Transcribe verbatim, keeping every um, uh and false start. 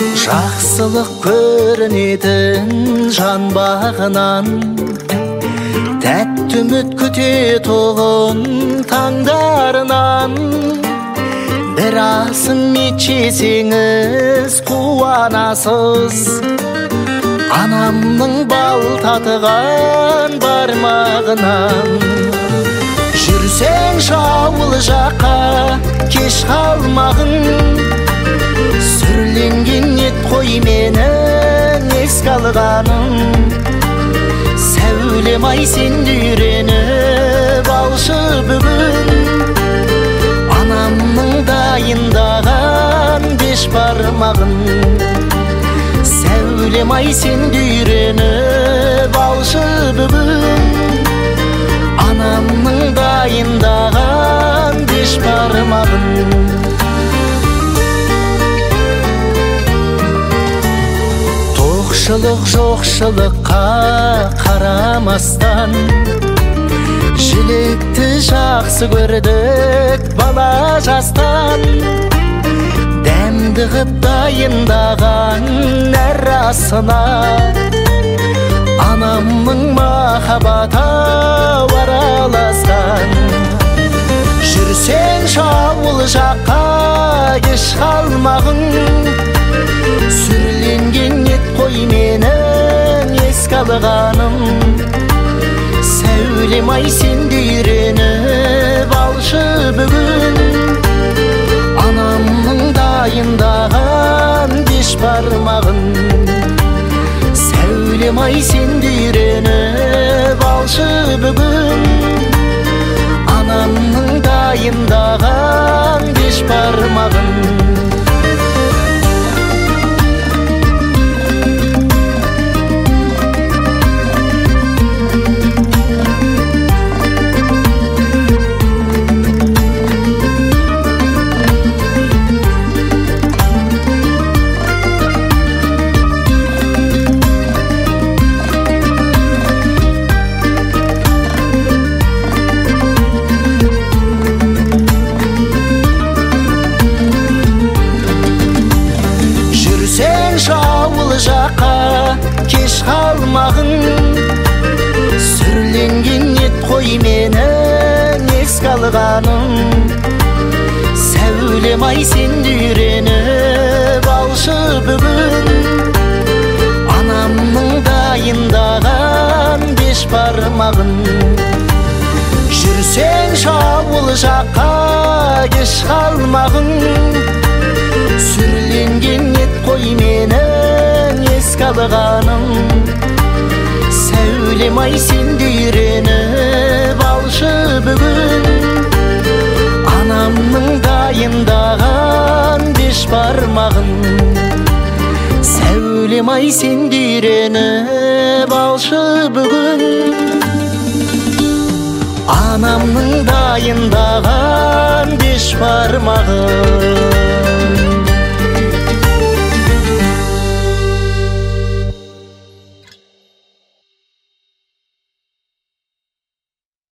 Жақсылық көрінетін жан бағынан, тәтті үміт күтетұғын таңдарынан. Бір асын ичесеңіз қуанасыз, анамның бал татыған бармағынан. Жүрсең шауыл жаққа кеш қалмағын, сүрленген ет қой менің еске алғаным. Сәулем ай сенді үйреніп алшы бүгін, анамның дайындаған беш бармағын. Сәулем ай сенді үйреніп алшы бүгін, анамның дайындаған беш бармағын. Тоқшылық жоқшылыққа қарамастан, жілікті жақсы көрдік бала жастан. Дәмді ғып дайындаған әр асына, анамның махаббаты араласқан. Жүрсең шауыл жаққа кеш қалмағын, сүрленген ет қой менің еске алғаным. Сәулем ай сенді үйреніп алшы бүгін, анамның дайындаған беш бармағын. Сәулем ай сенді үйреніп алшы бүгін, анамның дайындаған беш бармағын. Шауыл жаққа кеш қалмағын, сүрленген ет қой менің еске алғаным. Сәулем ай сенді үйреніп алшы бүгін, анамның дайындаған беш бармағын. Жүрсең шауыл жаққа кеш қалмағын, сүрленген ет қой менің еске алғаным. Сәулем ай сенді үйреніп алшы бүгін, анамның дайындаған беш бармағын. Сәулем ай сенді үйреніп алшы бүгін, анамның дайындаған